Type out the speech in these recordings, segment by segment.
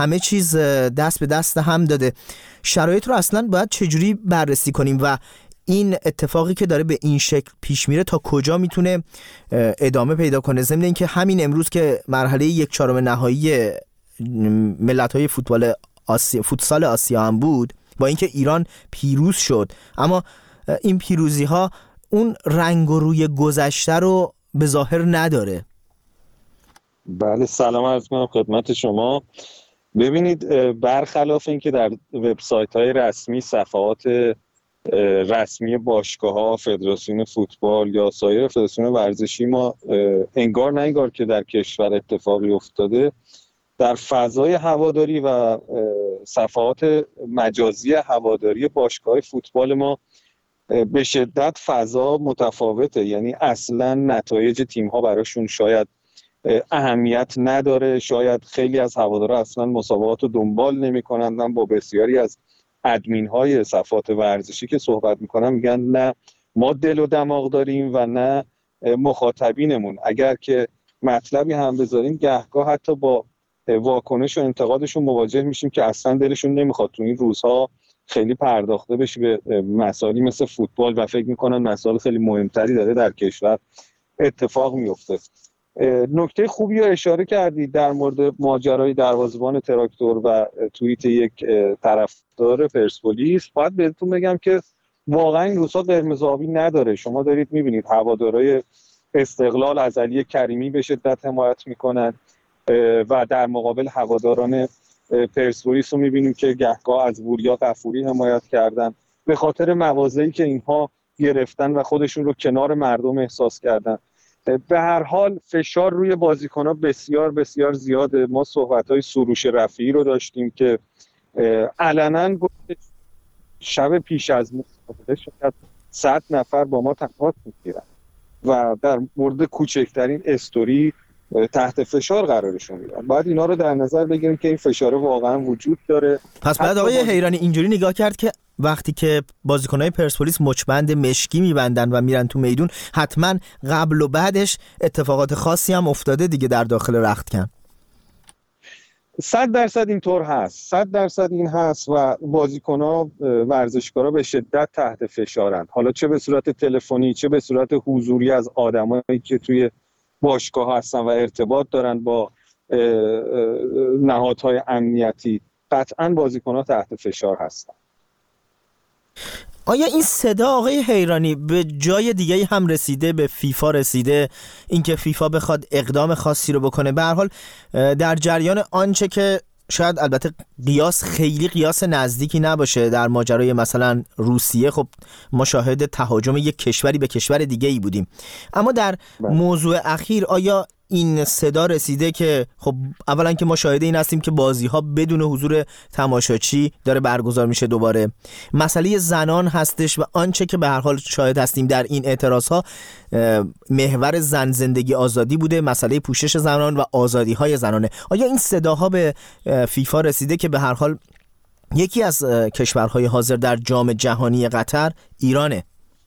همه چیز دست به دست هم داده. شرایط رو اصلا باید چجوری بررسی کنیم و این اتفاقی که داره به این شکل پیش میره تا کجا میتونه ادامه پیدا کنه؟ ضمن اینکه همین امروز که مرحله 1/4 نهایی ملت‌های فوتسال آسیا هم بود، با اینکه ایران پیروز شد، اما این پیروزی ها اون رنگ و روی گذشته رو به ظاهر نداره. بله، سلام عرض می‌کنم خدمت شما. ببینید، برخلاف اینکه در وبسایت‌های رسمی، صفحات رسمی باشگاه‌ها، فدراسیون فوتبال یا سایر فدراسیون ورزشی ما انگار نه انگار که در کشور اتفاقی افتاده، در فضای هواداری و صفحات مجازی هواداری باشگاه فوتبال ما به شدت فضا متفاوته. یعنی اصلا نتایج تیم‌ها براشون شاید اهمیت نداره، شاید خیلی از هوادارا اصلا مسابقات رو دنبال نمی‌کنن. با بسیاری از ادمین‌های صفحات ورزشی که صحبت می‌کنن میگن نه ما دل و دماغ داریم و نه مخاطبینمون. اگر که مطلبی هم بذاریم گهگاه حتی با واکنش و انتقادشون مواجه میشیم که اصلا دلشون نمیخواد تو این روزها خیلی پرداخته بشه به مسائلی مثل فوتبال و فکر میکنن مسائل خیلی مهمتری داره در کشور اتفاق میفته. نکته خوبی رو اشاره کردید در مورد ماجرای دروازه‌بان تراکتور و توییت یک طرفدار پرسپولیس. باید بهتون بگم که واقعا این روزها قرمز آبی نداره. شما دارید میبینید هوادارهای استقلال از علی کریمی به شدت حمایت میکنن و در مقابل هواداران پرسپولیس رو میبینیم که گهگاه از وریا غفوری حمایت کردن به خاطر مواضعی که اینها گرفتن و خودشون رو کنار مردم احساس کردن. به هر حال فشار روی بازیکن‌ها بسیار بسیار زیاده. ما صحبت‌های سروش رفیعی رو داشتیم که علنا شب پیش از مسابقه شاید 100 نفر با ما تماس می‌گیرن و در مورد کوچکترین استوری تحت فشار قرارشون میدن. باید اینا رو در نظر بگیریم که این فشار واقعا وجود داره. پس بعد آقای حیرانی اینجوری نگاه کرد که وقتی که بازیکن‌های پرسپولیس مچبند مشکی میبندن و میرن تو میدون، حتما قبل و بعدش اتفاقات خاصی هم افتاده دیگه در داخل رختکن. 100% اینطور هست، 100% این هست و بازیکن‌ها ورزشکارا به شدت تحت فشارن، حالا چه به صورت تلفنی چه به صورت حضوری از آدمایی که توی باشگاه هستن و ارتباط دارن با نهادهای امنیتی. قطعاً بازیکن‌ها تحت فشار هستن. آیا این صدا آقای حیرانی به جای دیگه هم رسیده، به فیفا رسیده، اینکه فیفا بخواد اقدام خاصی رو بکنه؟ به هر حال در جریان آنچه که شاید البته خیلی قیاس نزدیکی نباشه در ماجرای مثلا روسیه، خب ما شاهد تهاجم یک کشوری به کشور دیگه ای بودیم، اما در موضوع اخیر آیا این صدا رسیده که خب اولا که ما شاهد این هستیم که بازی ها بدون حضور تماشاچی داره برگزار میشه دوباره، مسئله زنان هستش و آنچه که به هر حال شاهد هستیم در این اعتراض ها محور زن زندگی آزادی بوده، مسئله پوشش زنان و آزادی های زنانه. آیا این صداها به فیفا رسیده که به هر حال یکی از کشورهای حاضر در جام جهانی قطر ایرانه؟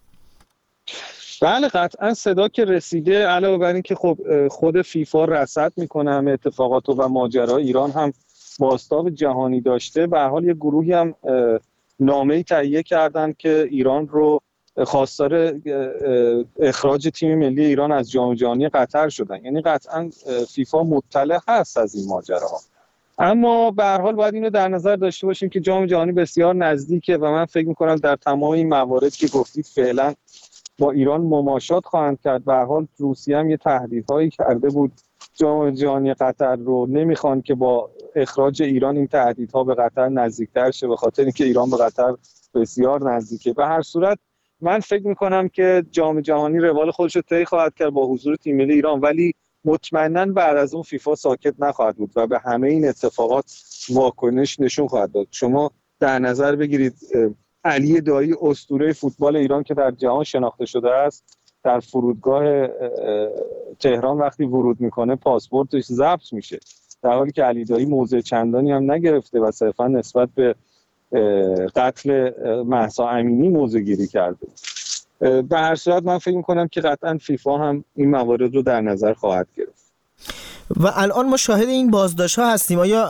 بله، قطعا صدا که رسیده، علاوه بر این که خب خود فیفا رصد میکنه همه اتفاقات و ماجرای ایران هم بازتاب جهانی داشته. به هر حال یه گروهی هم نامه‌ای تهیه کردن که ایران رو خواستار اخراج تیم ملی ایران از جام جهانی قطر شدن. یعنی قطعا فیفا مطلع هست از این ماجراها، اما به هر حال باید اینو در نظر داشته باشیم که جام جهانی بسیار نزدیکه و من فکر میکنم در تمام این موارد که گفتید فعلا با ایران مماشات خواهند کرد. به هر حال روسیه هم یه تهدیدهایی کرده بود جام جهانی قطر رو، نمیخوان که با اخراج ایران این تهدیدها به قطر نزدیکتر شه، به خاطر اینکه ایران به قطر بسیار نزدیکه. به هر صورت من فکر میکنم که جام جهانی روال خودش رو طی خواهد کرد با حضور تیم ملی ایران، ولی مطمئناً بعد از اون فیفا ساکت نخواهد بود و به همه این اتفاقات واکنش نشون خواهد داد. شما در نظر بگیرید علی دایی اسطوره فوتبال ایران که در جهان شناخته شده است، در فرودگاه تهران وقتی ورود میکنه پاسپورتش ضبط میشه، در حالی که علی دایی موضع چندانی هم نگرفته و صرفا نسبت به قتل مهسا امینی موضع گیری کرده. به هر صورت من فکر میکنم که قطعا فیفا هم این موارد رو در نظر خواهد گرفت. و الان ما شاهد این بازداشت‌ها هستیم. آیا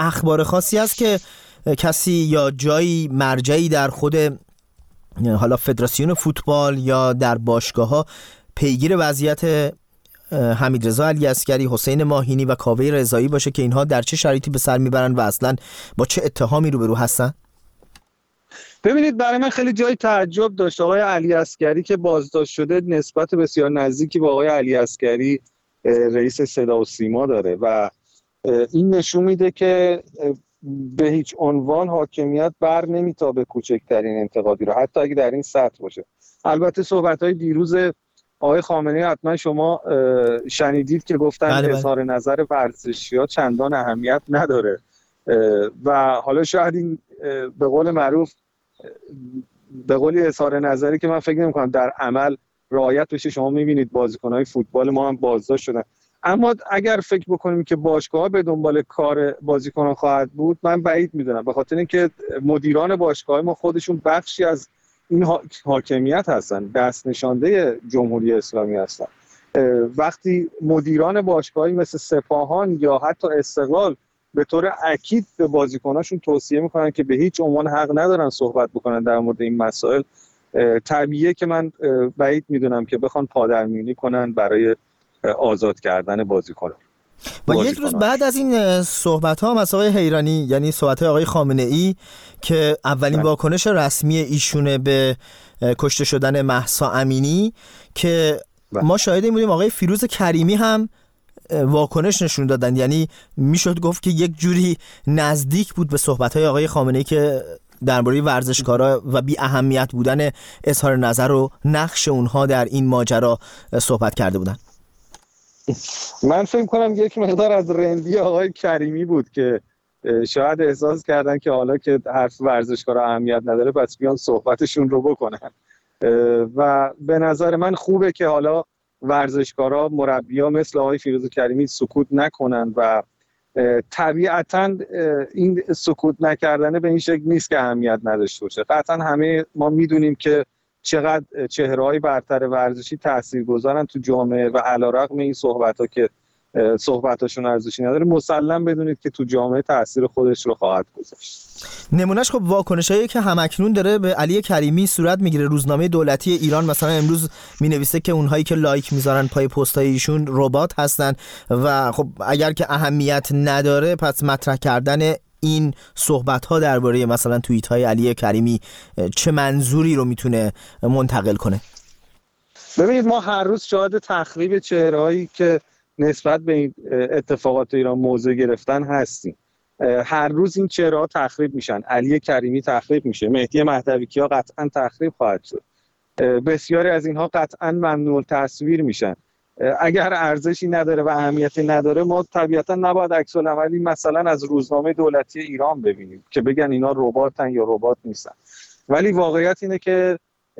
اخبار خاصی هست که کسی یا جایی مرجعی در خود حالا فدراسیون فوتبال یا در باشگاه‌ها پیگیر وضعیت حمیدرضا علیعسکری، حسین ماهینی و کاوه رضایی باشه که اینها در چه شرایطی به سر میبرن و اصلا با چه اتهامی روبرو هستن؟ ببینید، برای من خیلی جای تعجب داشت آقای علیعسکری که بازداشت شده نسبت بسیار نزدیکی با آقای علیعسکری رئیس صدا و سیما داره و این نشون میده که به هیچ عنوان حاکمیت بر نمیتابه کوچکترین انتقادی رو، حتی اگه در این سطح باشه. البته صحبت‌های دیروز آقای خامنه‌ای حتما شما شنیدید که گفتن اظهار نظر ورزشی‌ها چندان اهمیت نداره و حالا شاید این به قول معروف به قولی اظهار نظری که من فکر نمی‌کنم در عمل رعایت بشه. شما می‌بینید بازیکن‌های فوتبال ما هم بازداشت شدن. اما اگر فکر بکنیم که باشگاه‌ها به دنبال کار بازیکنان خواهد بود، من بعید می‌دونم، به خاطر اینکه مدیران باشگاه ما خودشون بخشی از این حاکمیت هستن، دست نشانده جمهوری اسلامی هستن. وقتی مدیران باشگاهی مثل سپاهان یا حتی استقلال به طور اکید به بازیکناشون توصیه میکنن که به هیچ عنوان حق ندارن صحبت بکنن در مورد این مسائل، طبیعیه که من بعید میدونم که بخوان پادرمیونی کنن برای آزاد کردن بازیکنان. و یک روز بعد از این صحبت‌ها هم از آقای حیرانی، یعنی صحبت‌های آقای خامنه‌ای که اولین واکنش رسمی ایشونه به کشته شدن مهسا امینی، که ما شاهد این بودیم آقای فیروز کریمی هم واکنش نشون دادن، یعنی میشد گفت که یک جوری نزدیک بود به صحبت‌های آقای خامنه‌ای که درباره ورزشکارا و بی اهمیت بودن اظهار نظر و نقش اونها در این ماجرا صحبت کرده بودن. من فکر کنم یک مقدار از رندی آقای کریمی بود که شاید احساس کردن که حالا که حرف ورزشکارا اهمیت نداره پس بیان صحبتشون رو بکنن و به نظر من خوبه که حالا ورزشکارا، مربی‌ها مثل آقای فیروز کریمی سکوت نکنن و طبیعتاً این سکوت نکردنه به این شکل نیست که اهمیت نداشته باشه. قطعاً همه ما میدونیم که چقدر چهره‌های برتر ورزشی تاثیرگذارن تو جامعه و علیرغم این صحبت‌ها که صحبتاشون ارزشی نداره، مسلم بدونید که تو جامعه تاثیر خودش رو خواهد گذاشت. نمونهش خب واکنشایی که همکنون داره به علی کریمی صورت میگیره. روزنامه دولتی ایران مثلا امروز مینویسه که اونهایی که لایک میذارن پای پست‌های ایشون ربات هستن و خب اگر که اهمیت نداره پس مطرح کردن این صحبت‌ها درباره مثلا توییت‌های علی کریمی چه منظوری رو میتونه منتقل کنه؟ ببینید، ما هر روز شاهد تخریب چهرهایی که نسبت به این اتفاقات ایران موضع گرفتن هستیم. هر روز این چهره‌ها تخریب میشن. علی کریمی تخریب میشه، مهدی مهدوی‌کیا قطعاً تخریب خواهد شد. بسیاری از اینها قطعاً ممنوع التصویر میشن. اگر ارزشی نداره و اهمیتی نداره، ما طبیعتاً نباید عکس العملی مثلا از روزنامه دولتی ایران ببینیم که بگن اینا رباتن یا ربات نیستن. ولی واقعیت اینه که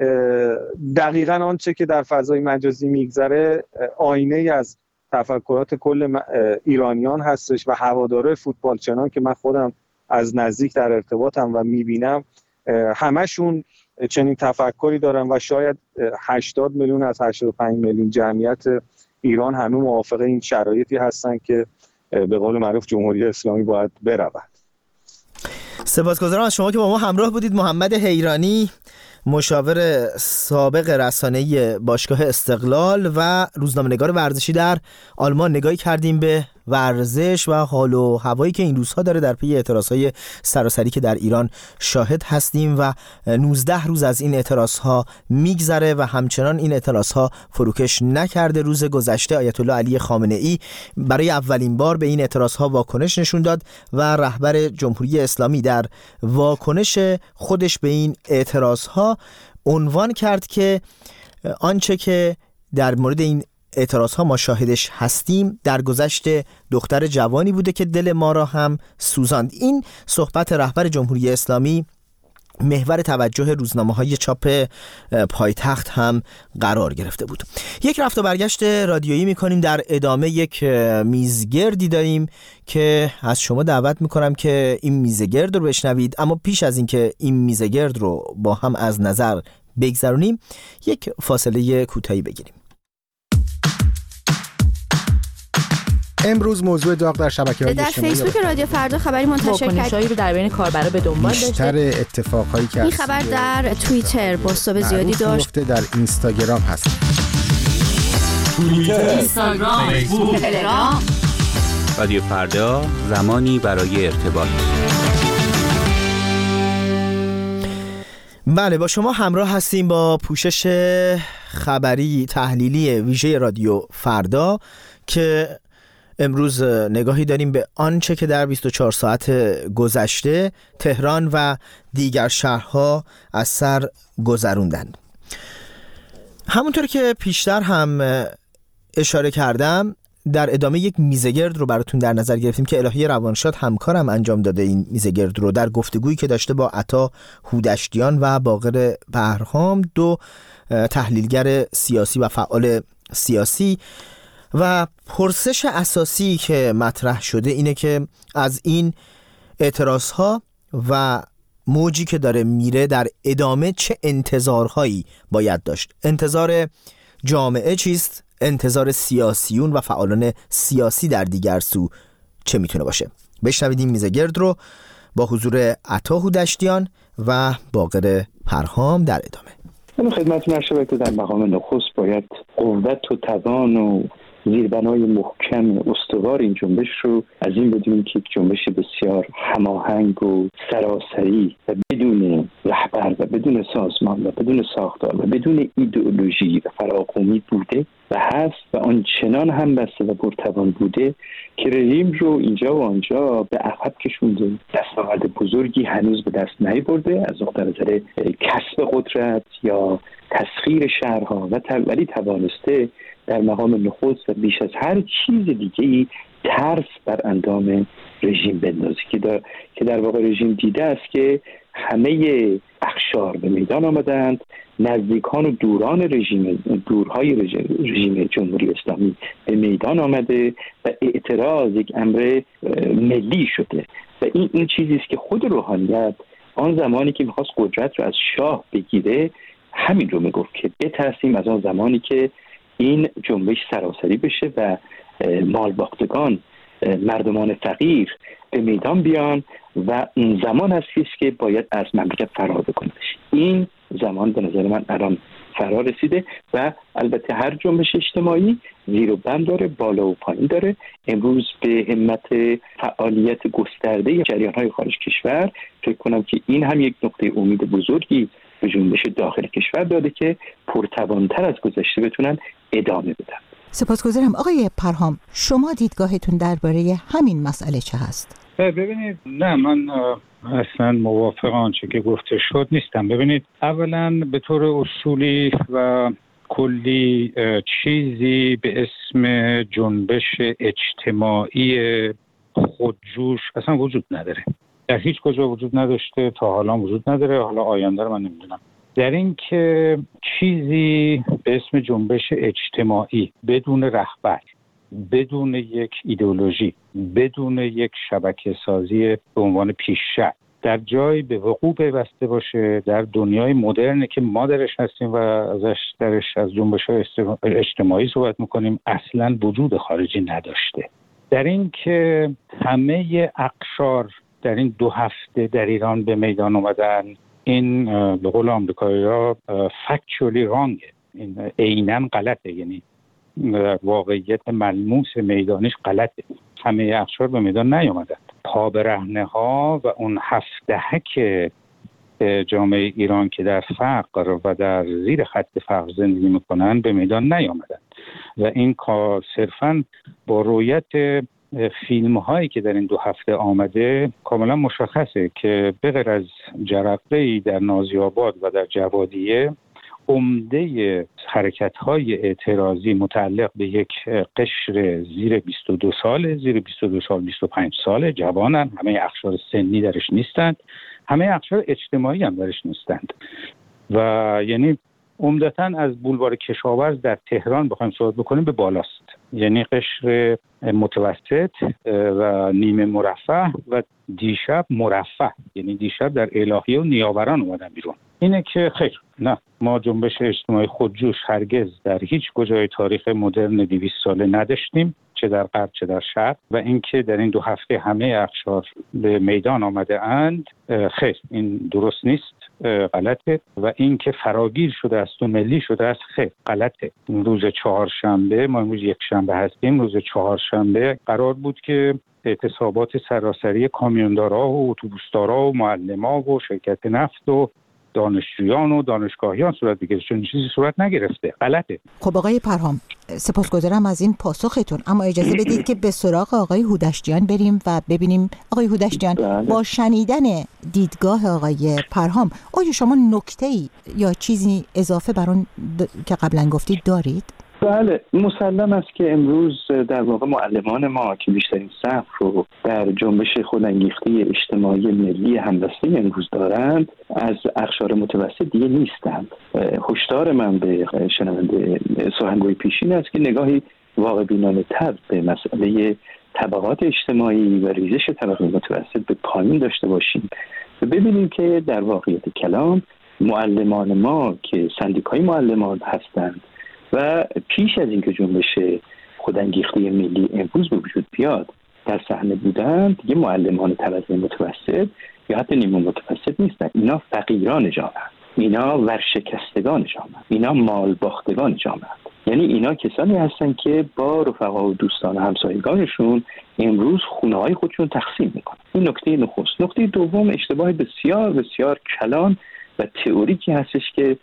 دقیقاً آنچه که در فضای مجازی میگذره آینه‌ای از تفکرات کل ایرانیان هستش و هواداره فوتبال، چنان که من خودم از نزدیک در ارتباطم و میبینم، همشون چنین تفکری دارن و شاید 80 میلیون از 85 میلیون جمعیت ایران همه موافق این شرایطی هستن که به قول معروف جمهوری اسلامی باید برود. سپاسگزارم از شما که با ما همراه بودید. محمد حیرانی، مشاور سابق رسانه‌ای باشگاه استقلال و روزنامه‌نگار ورزشی در آلمان، نگاهی کردیم به ورزش و حال و هوایی که این روزها داره در پی اعتراضهای سراسری که در ایران شاهد هستیم و 19 روز از این اعتراضها میگذره و همچنان این اعتراضها فروکش نکرده. روز گذشته آیت الله علی خامنه‌ای برای اولین بار به این اعتراضها واکنش نشون داد و رهبر جمهوری اسلامی در واکنش خودش به این اعتراضها عنوان کرد که آنچه که در مورد این اعتراضها ما شاهدش هستیم در گذشته دختر جوانی بوده که دل ما را هم سوزاند. این صحبت رهبر جمهوری اسلامی محور توجه روزنامه‌های چاپ پایتخت هم قرار گرفته بود. یک رفت و برگشت رادیویی می‌کنیم. در ادامه یک میزگردی داریم که از شما دعوت می‌کنم که این میزگرد رو بشنوید، اما پیش از اینکه این میزگرد رو با هم از نظر بگذرونیم یک فاصله کوتاهی بگیریم. امروز موضوع داغ در شبکه‌های در اجتماعی فیسبوک رادیو فردا خبری منتشر واکنش‌هایی رو در بین کاربرا به دنبال بیشتر داشته. اتفاقایی که این خبر در توییتر بازتاب زیادی داشت. در اینستاگرام هست. توییتر، اینستاگرام، فیسبوک، تلگرام. رادیو فردا، زمانی برای ارتباط. بله، با شما همراه هستیم با پوشش خبری تحلیلی ویژه رادیو فردا که امروز نگاهی داریم به آنچه که در 24 ساعت گذشته تهران و دیگر شهرها از سر گذروندند. همونطور که پیشتر هم اشاره کردم، در ادامه یک میزگرد رو براتون در نظر گرفتیم که الهی روانشاد همکارم انجام داده. این میزگرد رو در گفتگویی که داشته با عطا هودشتیان و باقر بهرام، دو تحلیلگر سیاسی و فعال سیاسی، و پرسش اساسی که مطرح شده اینه که از این اعتراضها و موجی که داره میره در ادامه چه انتظارهایی باید داشت. انتظار جامعه چیست؟ انتظار سیاسیون و فعالان سیاسی در دیگر سو چه میتونه باشه؟ بشنوید این میزگرد رو با حضور عطا هودشتیان و باقر بهرام در ادامه. من خدمتتون عرض شود که در مقام نخست باید قوت و توان و زیربنای محکم استوار این جنبش رو از این بدونیم که یک جنبش بسیار هماهنگ و سراسری و بدون رهبر و بدون سازمان و بدون ساختار و بدون ایدئولوژی و فراقومی بوده و هست و آنچنان هم بسته و پرتوان بوده که رژیم رو اینجا و آنجا به عقب کشونده. دستاورد بزرگی هنوز به دست نیاورده از نظر کسب قدرت یا تسخیر شهرها ولی توانسته در مقام نخست و بیش از هر چیز دیگه‌ای ترس بر اندام رژیم بندازه که در واقع رژیم دیده است که همه اقشار به میدان آمدند، نزدیکان و دورهای رژیم جمهوری اسلامی به میدان آمده و اعتراض یک امر ملی شده و این چیزی است که خود روحانیت آن زمانی که می‌خواست قدرت رو از شاه بگیره همین رو میگفت که بترسیم از آن زمانی که این جنبش سراسری بشه و مالباختگان، مردمان فقیر به میدان بیان و اون زمان هستیست که باید از مملکت فرار بکنه. این زمان به نظر من الان فرار رسیده و البته هر جنبش اجتماعی زیر و بم داره، بالا و پایین داره. امروز به همت فعالیت گسترده جریان‌های خارج کشور فکر کنم که این هم یک نقطه امید بزرگی به جنبش داخل کشور داده که پرتوان‌تر از گذشته بتونن ادامه بدن. سپاسگزارم. آقای بهرام، شما دیدگاهتون درباره همین مسئله چه هست؟ ببینید، نه، من اصلا موافق آنچه که گفته شد نیستم. ببینید، اولا به طور اصولی و کلی چیزی به اسم جنبش اجتماعی خودجوش اصلا وجود نداره. در هیچ کجا وجود نداشته، تا حالا وجود نداره، حالا آینده رو من نمیدونم. در این که چیزی به اسم جنبش اجتماعی بدون رهبر، بدون یک ایدئولوژی، بدون یک شبکه سازی به عنوان پیش‌شرط در جایی به وقوع پیوسته باشه در دنیای مدرنی که ما درش هستیم و درش از جنبش‌های اجتماعی صحبت می‌کنیم اصلاً وجود خارجی نداشته. در این که همه اقشار در این 2 هفته در ایران به میدان اومدن، این به قول آمریکایی‌ها فکچولی رانگه، این عیناً غلطه، یعنی واقعیت ملموس میدانش غلطه. همه اقشار به میدان نیامدن. پا برهنه ها و اون 7 جامعه ایران که در فقر و در زیر خط فقر زندگی میکنن به میدان نیامدن و این کار صرفاً با رویت فیلم هایی که در این 2 هفته آمده کاملا مشخصه که بغیر از جرقه‌ای در نازی‌آباد و در جوادیه، عمده حرکت‌های اعتراضی متعلق به یک قشر زیر 22 سال، زیر 22 سال 25 سال جوانن، همه اقشار سنی درش نیستند، همه اقشار اجتماعی هم درش نیستند و یعنی عمدتاً از بولوار کشاورز در تهران بخوایم صحبت بکنیم به بالاست، یعنی قشر متوسط و نیمه مرفه و دیشب مرفه، یعنی دیشب در الهیه و نیاوران اومدن بیرون. اینه که خیر، نه، ما جنبش اجتماعی خودجوش هرگز در هیچ کجای تاریخ مدرن 200 ساله نداشتیم، چه در غرب چه در شرق و اینکه در این 2 هفته همه اقشار به میدان آمده اند، خیر این درست نیست، غلطه. و اینکه فراگیر شده است و ملی شده است، خیر غلطه. روز چهارشنبه، ما امروز یک شنبه هستیم، روز چهارشنبه قرار بود که اعتصابات سراسری کامیوندارا و اتوبوسدارا و معلما و شرکت نفت و دانشجویان و دانشگاهیان صورت بگیره، چون چیزی صورت نگرفته. غلطه. خب آقای پرهام، سپاسگزارم از این پاسختون، اما اجازه بدید که به سراغ آقای هودشتیان بریم و ببینیم آقای هودشتیان با شنیدن دیدگاه آقای پرهام آیا شما نکته‌ای یا چیزی اضافه بر اون که قبلا گفتید دارید؟ بله، مسلم است که امروز در واقع معلمان ما که بیشترین صف رو در جنبش خودانگیخته اجتماعی ملی همدسته امروز دارند از اقشار متوسط دیگه نیستند. هشدار من به شنونده سخنگوی پیشین است که نگاهی واقع بینانه تر به مسئله طبقات اجتماعی و ریزش طبقه متوسط به پایین داشته باشیم و ببینیم که در واقعیت کلام معلمان ما که سندیکای معلمان هستند و پیش از اینکه جنبش خودانگیخته ملی امروز به وجود بیاد در صحنه بودند، دیگه معلمان طبقه متوسط یا حتی نیمه متوسط نیستن. اینا فقیران جامعه، اینا ورشکستگان جامعه، اینا مال باختگان جامعه. یعنی اینا کسانی هستن که با رفقا و دوستان و همسایگانشون امروز خونه‌های خودشون تقسیم میکنن. این نکته نخست. نکته دوم، اشتباه بسیار بسیار کلان و تئوریکی هستش که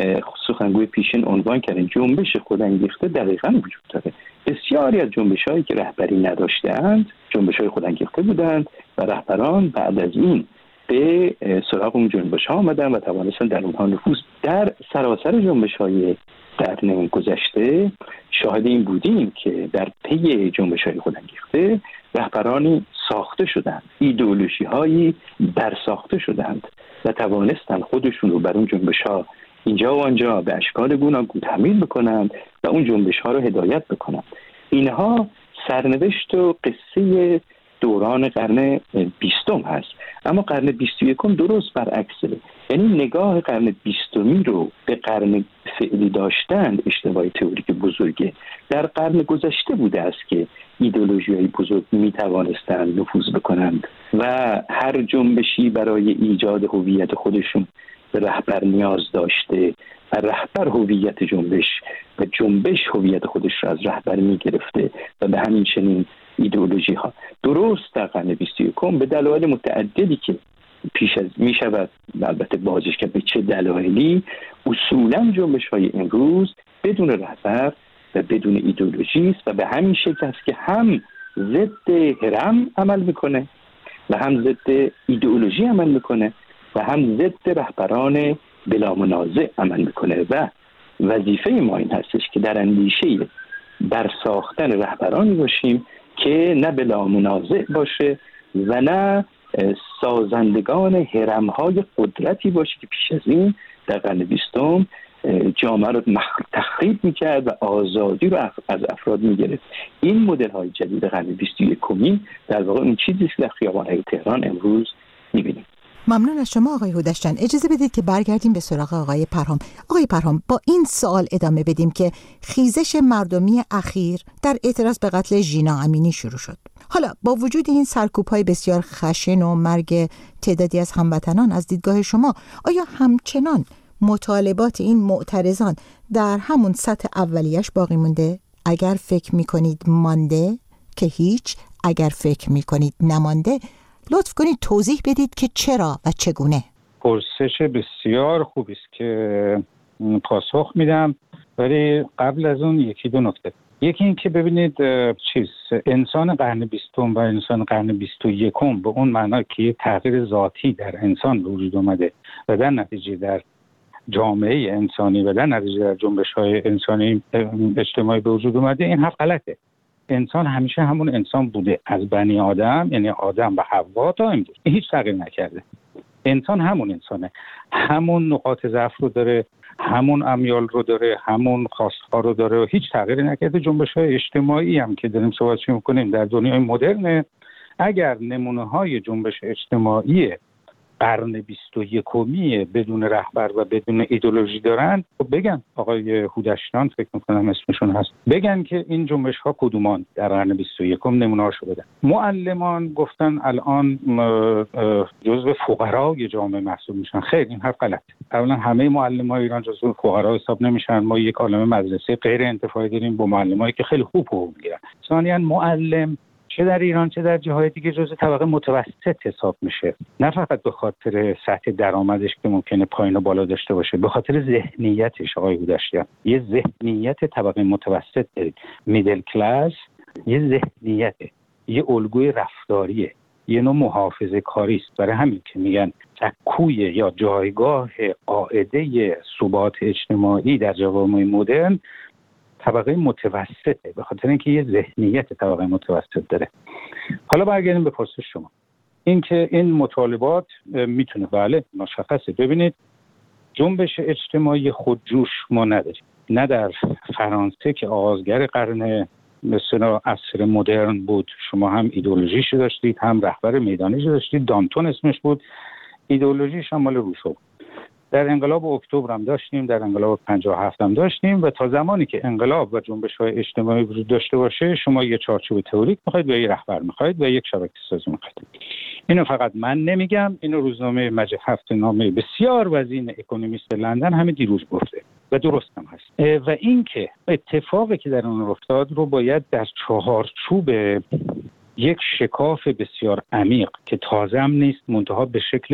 سخنگوی پیشین عنوان کردن. جنبش خودانگیخته دقیقاً وجود داره. بسیاری از جنبش‌هایی که رهبری نداشتند جنبش‌های خودانگیخته بودند و رهبران بعد از این به سراغ اون جنبش‌ها آمدن و توانستن در اونها نفوذ. در سراسر جنبش‌های قرن گذشته شاهد این بودیم که در پی جنبش‌های خودانگیخته رهبرانی ساخته شدند، ایدئولوژی‌هایی برساخته شدند و توانستن خودشون رو بر اون جنبش‌ها اینجا و آنجا به اشکال گوناگون تحمیل بکنند و اون جنبش‌ها رو هدایت بکنند. اینها سرنوشت و قصه دوران قرن 20 هست. اما قرن 21 درست برعکسه. یعنی نگاه قرن 20 رو به قرن فعلی داشتند اشتباه تئوریک بزرگه. در قرن گذشته بوده است که ایدئولوژی‌های بزرگ می‌توانستند نفوذ بکنند و هر جنبشی برای ایجاد هویت خودشون به رهبر نیاز داشته و رهبر هویت جنبش و جنبش هویت خودش را از رهبر می‌گرفته و به همین چنین ایدئولوژی ها. درست در قرن 21 به دلایل متعددی که پیش از می شود البته بازش که به چه دلایلی اصولا جنبش های امروز بدون رهبر و بدون ایدئولوژی است و به همین شکل است که هم ضد هرم عمل میکنه و هم ضد ایدئولوژی عمل میکنه و هم ضد رهبران بلا منازع عمل میکنه و وظیفه ما این هستش که در اندیشه در ساختن رهبرانی باشیم که نه بلا منازع باشه و نه سازندگان هرم‌های قدرتی باشه که پیش از این در قرن 20 جامعه رو تخریب میکرد و آزادی رو از افراد میگرفت. این مدل‌های جدید قرن 21 در واقع اون چیزی که در خیابان‌های تهران امروز میبینیم. ممنون از شما آقای هودشتیان. اجازه بدید که برگردیم به سراغ آقای پرهام. آقای پرهام، با این سوال ادامه بدیم که خیزش مردمی اخیر در اعتراض به قتل ژینا امینی شروع شد. حالا با وجود این سرکوب‌های بسیار خشن و مرگ تعدادی از هموطنان، از دیدگاه شما آیا همچنان مطالبات این معترضان در همون سطح اولیش باقی مونده؟ اگر فکر می‌کنید مانده که هیچ، اگر فکر می‌کنید نمانده لطف کنید توضیح بدید که چرا و چگونه. پرسش بسیار خوبی است که پاسخ میدم، ولی قبل از اون یکی دو نکته. یکی این که ببینید انسان قرن 20 و انسان قرن 21 به اون معنا که یه تغییر ذاتی در انسان به وجود اومده و در نتیجه در جامعه انسانی و در نتیجه در جنبش‌های انسانی اجتماعی به وجود اومده، این حرف غلطه. انسان همیشه همون انسان بوده، از بنی آدم یعنی آدم و حوا تا امروز هیچ تغییر نکرده. انسان همون انسانه، همون نقاط ضعف رو داره، همون امیال رو داره، همون خواست‌ها رو داره و هیچ تغییری نکرده. جنبش‌های اجتماعی هم که داریم صحبتش می‌کنیم در دنیای مدرن، اگر نمونه‌های جنبش اجتماعی قرن 21 بدون رهبر و بدون ایدئولوژی دارن، بگن آقای هودشتان فکر میکنم اسمشون هست، بگن که این جنبش ها کدومان در قرن 21 نمونه هاشو بدن. معلمان گفتن الان جزو فقرای جامعه محسوب میشن. خیر، این حرف غلط. اولا همه معلمای ایران جزو فقرا حساب نمیشن. ما یک عالمه مدرسه غیر انتفاعی داریم با معلمایی که خیلی خوب حقوق میگیرن. ثانیاً معلم چه در ایران چه در جاهای دیگه جزو طبقه متوسط حساب میشه، نه فقط به خاطر سطح درآمدش که ممکنه پایین و بالا داشته باشه، به خاطر ذهنیتش. آقای هودشتیان، یه ذهنیت طبقه متوسط دارید، میدل کلاس، یه ذهنیته، یه الگوی رفتاریه، یه نوع محافظه کاری است. برای همین که میگن سکوی یا جایگاه قاعده ثبات اجتماعی در جوامع مدرن طبقه متوسطه، به خاطر اینکه یه ذهنیت طبقه متوسط داره. حالا برگردیم به پرسش شما، اینکه این مطالبات میتونه، بله مشخصه. ببینید، جنبش اجتماعی خودجوش ما نداریم، نه در فرانسه که آغازگر قرن مثلا عصر مدرن بود، شما هم ایدئولوژیش داشتید هم رهبر میدانیش داشتید، دانتون اسمش بود، ایدئولوژیش هم مال روسو بود. در انقلاب اکتبر هم داشتیم، در انقلاب 57 هم داشتیم، و تا زمانی که انقلاب و جنبش‌های اجتماعی وجود داشته باشه، شما یه چارچوب تئوریک می‌خواید و یه رهبر می‌خواید و یک شبکه سازی می‌خواید. اینو فقط من نمیگم، اینو روزنامه مجله هفته‌نامه بسیار وزین اکونومیست لندن همین دیروز گفته و درست هم هست. و اینکه اتفاقی که در اون افتاد رو باید در چهارچوب یک شکاف بسیار عمیق که تازه هم نیست، منتها به شکل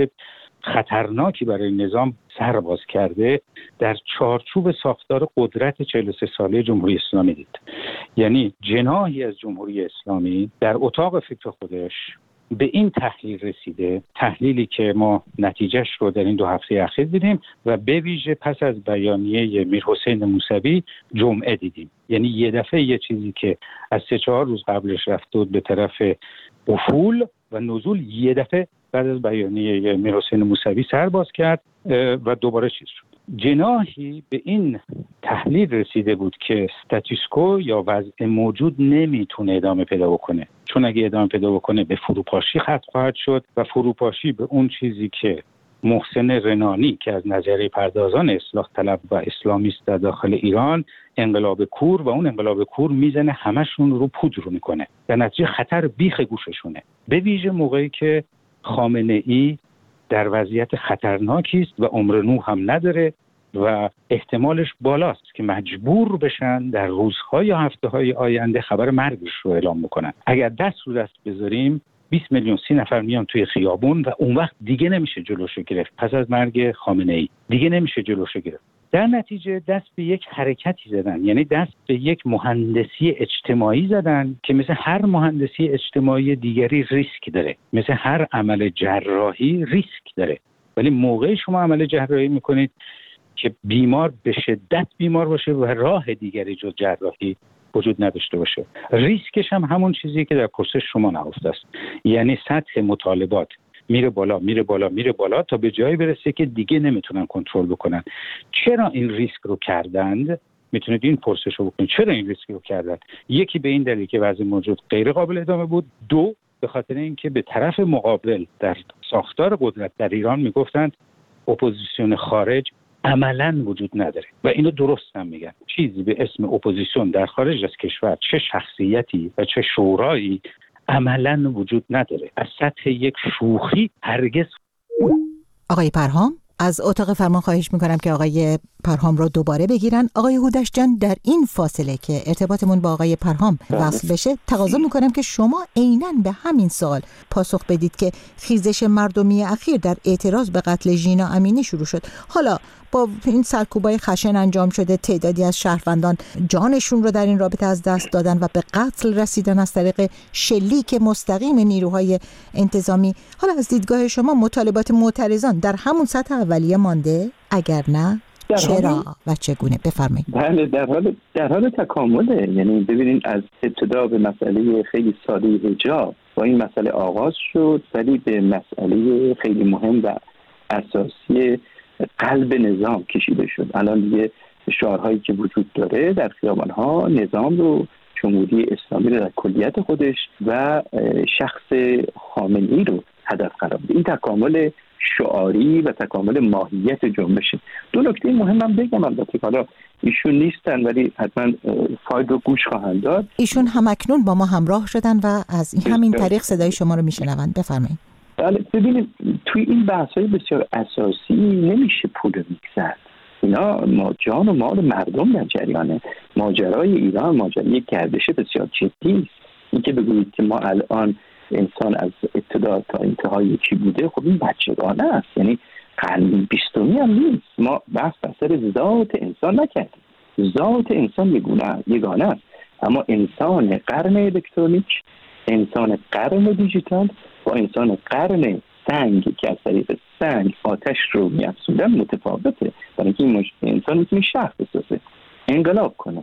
خطرناکی برای نظام سر باز کرده، در چارچوب ساختار قدرت 43 ساله جمهوری اسلامی دید. یعنی جناحی از جمهوری اسلامی در اتاق فکر خودش به این تحلیل رسیده، تحلیلی که ما نتیجهش رو در این 2 هفته اخیر دیدیم و به ویژه پس از بیانیه میرحسین موسوی جمعه دیدیم. یعنی یه دفعه یه چیزی که از 3-4 روز قبلش رفته بود به طرف افول و نزول، یه دفعه بعد از بیانیه میرحسین موسوی سر باز کرد و دوباره چیز شد. جناحی به این تحلیل رسیده بود که استاتوس یا وضع موجود نمیتونه ادامه پیدا بکنه، چون اگه ادامه پیدا بکنه به فروپاشی ختم خواهد شد و فروپاشی به اون چیزی که محسن رنانی که از نظریه پردازان اصلاح طلب و اسلامیست در داخل ایران انقلاب کور، و اون انقلاب کور میزنه همشون رو پودر میکنه، در نتیجه خطر بیخ گوششونه، به ویژه موقعی که خامنه ای در وضعیت خطرناکی است و عمر نوح هم نداره و احتمالش بالاست که مجبور بشن در روزها یا هفته‌های آینده خبر مرگش رو اعلام بکنن. اگر دست رو دست بذاریم 20 میلیون 30 نفر میان توی خیابون و اون وقت دیگه نمیشه جلوشو گرفت. پس از مرگ خامنه ای دیگه نمیشه جلوشو گرفت. در نتیجه دست به یک حرکتی زدن، یعنی دست به یک مهندسی اجتماعی زدن که مثل هر مهندسی اجتماعی دیگری ریسک داره، مثل هر عمل جراحی ریسک داره. ولی موقعی شما عمل جراحی میکنید که بیمار به شدت بیمار باشه و راه دیگری جز جراحی وجود نداشته باشه، ریسکش هم همون چیزی که در پرسش شما نهفته است، یعنی سطح مطالبات میره بالا میره بالا میره بالا تا به جایی برسه که دیگه نمیتونن کنترل بکنن. چرا این ریسک رو کردند؟ میتونید این پرسش رو بکنید، چرا این ریسک رو کردند؟ یکی به این دلیل که وضع موجود غیر قابل ادامه بود، 2 به خاطر اینکه به طرف مقابل در ساختار قدرت در ایران میگفتند اپوزیسیون خارج عملاً وجود نداره و اینو درست هم میگن. چیزی به اسم اپوزیسیون در خارج از کشور، چه شخصیتی و چه شورایی، عملاً وجود نداره. از سطح یک شوخی هرگز. آقای پرهام، از اتاق فرمان خواهش میکنم که آقای پرهام رو دوباره بگیرن. آقای هودشتیان، در این فاصله که ارتباطمون با آقای پرهام وصل بشه، تقاضا میکنم که شما عیناً به همین سوال پاسخ بدید که خیزش مردمی اخیر در اعتراض به قتل ژینا امینی شروع شد. حالا با این سرکوبای خشن انجام شده، تعدادی از شهروندان جانشون رو در این رابطه از دست دادن و به قتل رسیدن از طریق شلیک مستقیم نیروهای انتظامی. حالا از دیدگاه شما مطالبات معترضان در همون سطح اولیه مانده؟ اگر نه چرا و چگونه؟ بفرمایید. بله، در حال تکامله. یعنی ببینید از ابتدا به مسئله خیلی ساده حجاب با این مسئله آغاز شد، ولی به مسئله خیلی مهم و اساسی قلب نظام کشیده شد. الان دیگه شعارهایی که وجود داره در خیابان‌ها نظام رو، جمهوری اسلامی رو در کلیت خودش و شخص خامنه‌ای رو هدف قرار میده. این تکامل شعاری و تکامل ماهیت جنبشه. دو نکته مهمم بگم، البته حالا ایشون نیستن ولی حتما فایل رو گوش خواهند داد. ایشون هم اکنون با ما همراه شدن و از همین طریق صدای شما رو میشنوند. بفرمایید. بله، ببینید توی این بحث‌های بسیار اساسی نمیشه پولمیک زد. اینا جان و مال مردم در جریانه. ماجرای ایران ماجرای گردش بسیار جدی است. اینکه بگویید که ما الان انسان از ابتدا تا انتهای چی بوده، خب این بچگانه است. یعنی قرن 20 هم نیست. ما بحث سر ذات انسان نکردیم. ذات انسان یگانه است، اما انسان قرن الکترونیک، انسان قرن دیجیتال با انسان قرن سنگ که از طریق سنگ آتش رو می‌افزودن متفاوته. برای اینکه انسان میتونه شهر بسازه، انقلاب کنه،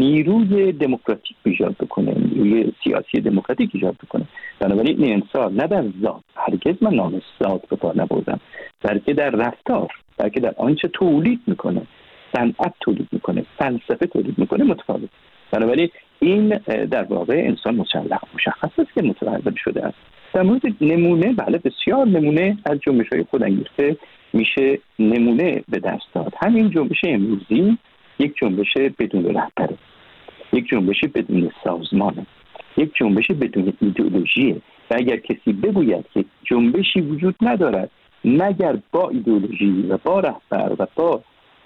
نیروی دموکراتیک ایجاد بکنه، نیروی سیاسی دموکراتیک ایجاد بکنه. بنابراین این انسان نه در ذات، هرگز من نام ذات به کار نبردم، بلکه در رفتار، بلکه در آنچه تولید میکنه، صنعت تولید میکنه، فلسفه تولید میکنه متفاوت. بنابراین این در واقع انسان مشخص است که متولد شده است. در مورد نمونه، بله بسیار نمونه از جنبش‌های خودانگیخته میشه نمونه به دست داد. همین جنبش امروزی یک جنبش بدون رهبره، یک جنبش بدون سازمانه، یک جنبش بدون ایدئولوژیه. و اگر کسی بگوید که جنبشی وجود ندارد مگر با ایدئولوژی و با رهبر و با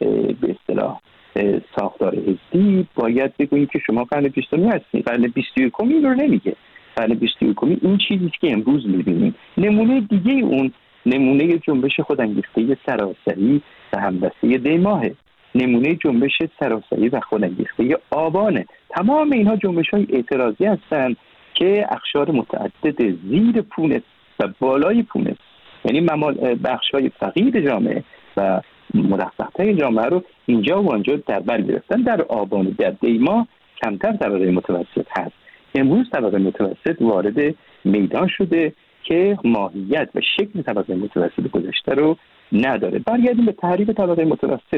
به اصطلاح ساختار حزبی، باید بگوییم که شما قرن 20 هستید. قرن 21 رو نمیگه. قرن 21 این چیزی که امروز می‌بینیم. نمونه دیگه اون نمونه جنبش خودانگیخته سراسری و همدسته دیماهه، نمونه جنبش سراسری و خودانگیخته آبانه. تمام اینها جنبش‌های اعتراضی هستند که اقشار متعدد زیر پونه و بالای پونه، یعنی بخش‌های فقیر جامعه و مرفه‌تر جامعه رو اینجا و آنجا در بر گرفتن. در آبان، در دیما کمتر طبقه متوسط هست. امروز طبقه متوسط وارد میدان شده که ماهیت و شکل طبقه متوسط گذشته رو نداره. برگردیم به تعریف طبقه متوسط.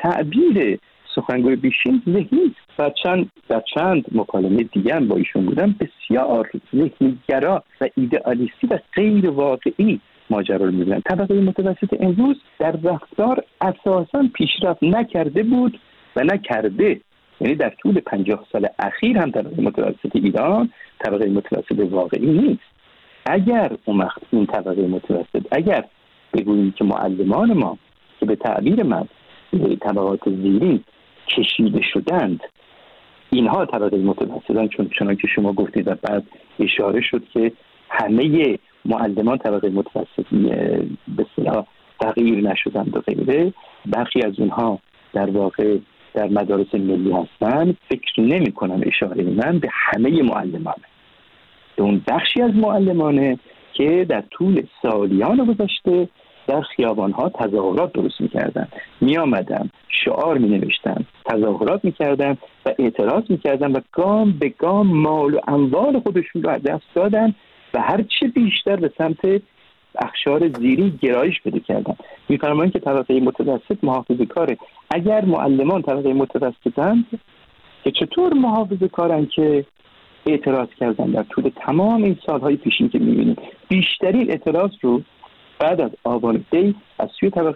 تعبیر سخنگوی بیشین ذهنی و چند مکالمه دیگه هم با ایشون بودم، بسیار ذهنی‌گرا و ایدئالیستی و غیر واقعی ماجرا رو می‌بینن. طبقه متوسط امروز در رفتار اساساً پیشرفت نکرده بود و نکرده. یعنی در طول 50 سال اخیر هم طبقه متوسط ایران طبقه متوسط واقعی نیست. اگر اون وقت این طبقه متوسط، اگر بگوییم که معلمان ما که به تعبیر من به طبقات زیرین کشیده شدند، اینها طبقه متوسطن، چون که شما گفتید و بعد اشاره شد که همه معلمان طبقه متوسطی به اصطلاح تغییر نشدند و غیره. برخی از اونها در واقع در مدارس ملی هستن. فکر نمی کنم اشاره من به همه معلمانه، به اون بخشی از معلمانه که در طول سالیان گذشته در خیابانها تظاهرات درست می‌کردن، می‌آمدن، شعار می‌نوشتن، تظاهرات می‌کردن و اعتراض می‌کردن و گام به گام مال و اموال خودشون رو از دست دادن و هرچه بیشتر به سمت اقشار زیری گرایش پیدا کردن. می‌فرمایند که طبقه متوسط محافظه‌کاره. اگر معلمان طبقه متوسطند که چطور محافظه‌کارن که اعتراض کردن در طول تمام این سال‌های پیشین که می‌بینیم؟ بیشترین اعتراض رو بعد از آبان دی از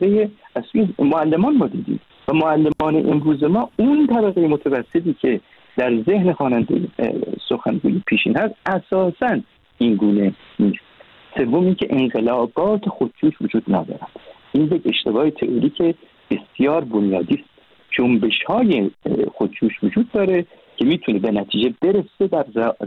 سوی معلمان ما دیدیم و معلمان امروز ما اون طبقه متوسطی که در ذهن خواننده سخنگوی پیشین هست اساساً این گونه نیست. سوم این که انقلابات خودجوش وجود ندارد. این یک اشتباه تئوریک بسیار بنیادی است. جنبش‌های خودجوش وجود داره که میتونه به نتیجه برسه در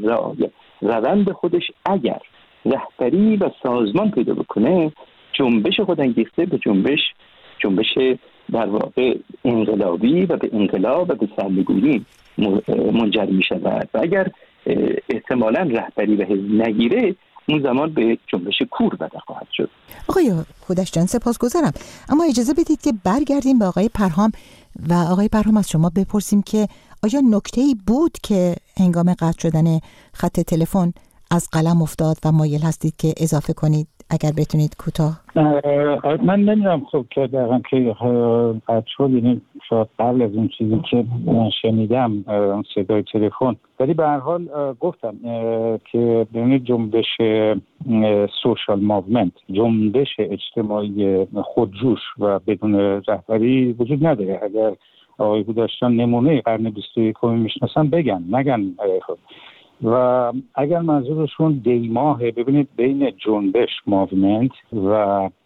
روند خودش اگر رهبری و سازمان پیدا بکنه. جنبش خودانگیخته به جنبش در واقع انقلابی و به انقلاب و به سرنگونی منجر می شود و اگر احتمالاً رهبری و حزب نگیره اون زمان به جنبش کور بدل خواهد شد. آقای هودشجان سپاسگزارم، اما اجازه بدید که برگردیم به آقای پرهام و آقای پرهام از شما بپرسیم که آیا نکته‌ای بود که هنگام قطع شدن خط تلفن از قلم افتاد و مایل هستید که اضافه کنید اگر بتونید کوتاه. من نمیدونم خب که دقیقا که قد شد، یعنی شاید قبل از اون چیزی که من شنیدم صدای تلفن، ولی به هر حال گفتم که ببینید جنبش سوشال موومنت، جنبش اجتماعی خودجوش و بدون رهبری وجود نداره. اگر آقای هودشتان نمونه قرن 21 میشناسن بگن، نگن خب. و اگر منظورشون دیماهه، ببینید بین جنبش موومنت و